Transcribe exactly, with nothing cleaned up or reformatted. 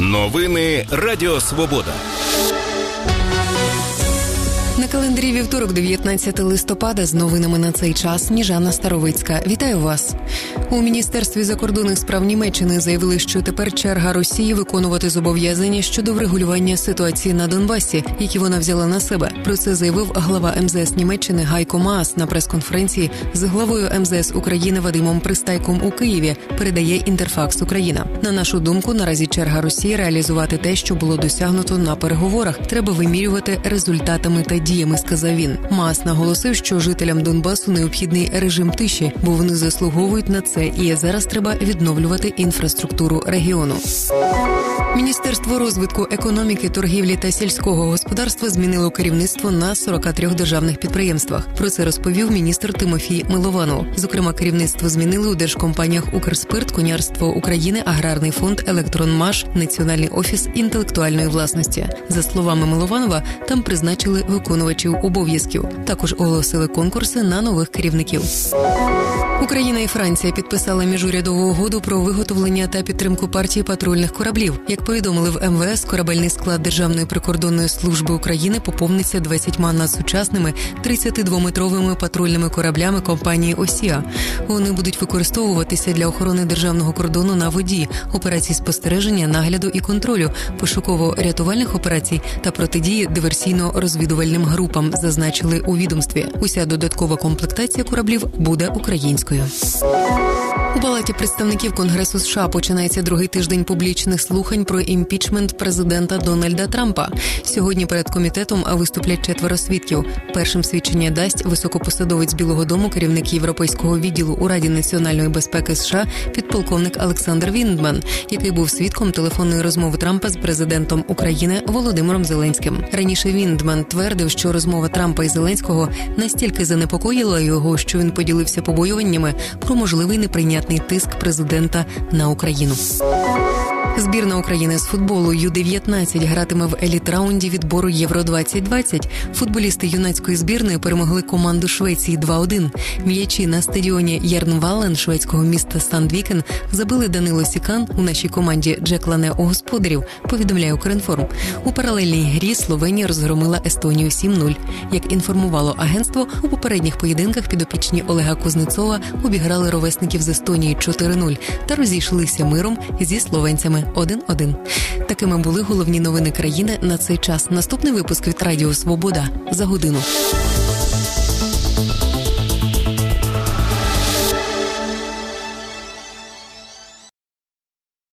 Новини Радіо Свобода. На календарі вівторок, дев'ятнадцятого листопада, з новинами на цей час Ніжана Старовицька. Вітаю вас. У Міністерстві закордонних справ Німеччини заявили, що тепер черга Росії виконувати зобов'язання щодо врегулювання ситуації на Донбасі, які вона взяла на себе. Про це заявив глава ем зе ес Німеччини Гайко Маас на прес-конференції з главою ем зе ес України Вадимом Пристайком у Києві, передає Інтерфакс Україна. На нашу думку, наразі черга Росії реалізувати те, що було досягнуто на переговорах. Треба вимірювати результатами та діями, сказав він. Маас наголосив, що жителям Донбасу необхідний режим тиші, бо вони заслуговують на це, і зараз треба відновлювати інфраструктуру регіону. Міністерство розвитку економіки, торгівлі та сільського господарства змінило керівництво на сорока трьох державних підприємствах. Про це розповів міністр Тимофій Милованов. Зокрема, керівництво змінили у держкомпаніях «Укрспирт», «Конярство України», Аграрний фонд, «Електронмаш», Національний офіс інтелектуальної власності. За словами Милованова, там призначили виконувачів обов'язків. Також оголосили конкурси на нових керівників. Україна і Франція підписали міжурядову угоду про виготовлення та підтримку партії патрульних кораблів. Як повідомили в ем ве ес, корабельний склад Державної прикордонної служби України поповниться двадцятьма надсучасними тридцятидвометровими патрульними кораблями компанії «Осіа». Вони будуть використовуватися для охорони державного кордону на воді, операцій спостереження, нагляду і контролю, пошуково-рятувальних операцій та протидії диверсійно-розвідувальним групам, зазначили у відомстві. Уся додаткова комплектація кораблів буде українською. У Палаті представників Конгресу США починається другий тиждень публічних слухань про імпічмент президента Дональда Трампа. Сьогодні перед комітетом виступлять четверо свідків. Першим свідчення дасть високопосадовець Білого дому, керівник європейського відділу у Раді національної безпеки США, підполковник Олександр Віндман, який був свідком телефонної розмови Трампа з президентом України Володимиром Зеленським. Раніше Віндман твердив, що розмова Трампа і Зеленського настільки занепокоїла його, що він поділився побоюваннями про можливий неприйнятний тиск президента на Україну. Збірна України з футболу ю дев'ятнадцять гратиме в еліт-раунді відбору Євро двадцять двадцять. Футболісти юнацької збірної перемогли команду Швеції два один. М'ячі на стадіоні Єрнвален шведського міста Сандвікен забили Данило Сікан, у нашій команді Джек Лане у господарів, повідомляє Укрінформ. У паралельній грі Словенія розгромила Естонію сім нуль. Як інформувало агентство, у попередніх поєдинках підопічні Олега Кузнецова обіграли ровесників з Естонії чотири нуль та розійшлися миром зі словенцями один один. Такими були головні новини країни на цей час. Наступний випуск від Радіо Свобода за годину.